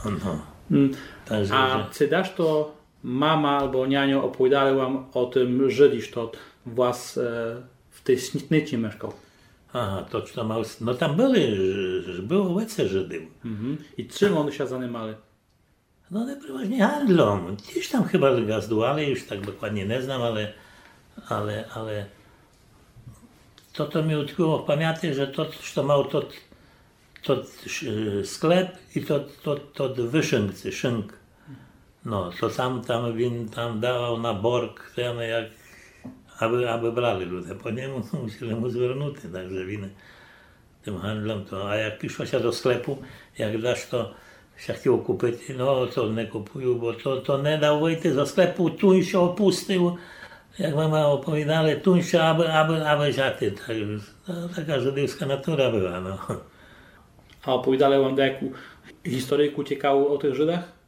No. Takže, A czy dasz to mama albo nianio opowiadali wam o tym Żydiś, to was w tej Snitnici mieszkał? Aha, to čo mal, no tam było vece Židov. I czym oni się zajmowali? No ale przeważnie handlom. Gdzieś tam chyba gazdowali, już tak dokładnie nie znam, ale to mi utkwiło w pamięci, że to, co miał to sklep i to wyszyncy, szynk. No, to tam dawał na borg, jak aby brali ludzie. Po niemu musieli mu zwrócić, także winy tym handlom. A jak przyszło się do sklepu, jak dasz to się chciał kupić, no to nie kupują, bo to nie dał wyjść ze sklepu, tu się opuścił, jak mama opowiadali, tu się aby żaty. Taka żydowska natura była, no. A opowiadali wam, jak historyjku ciekało o tych Żydach?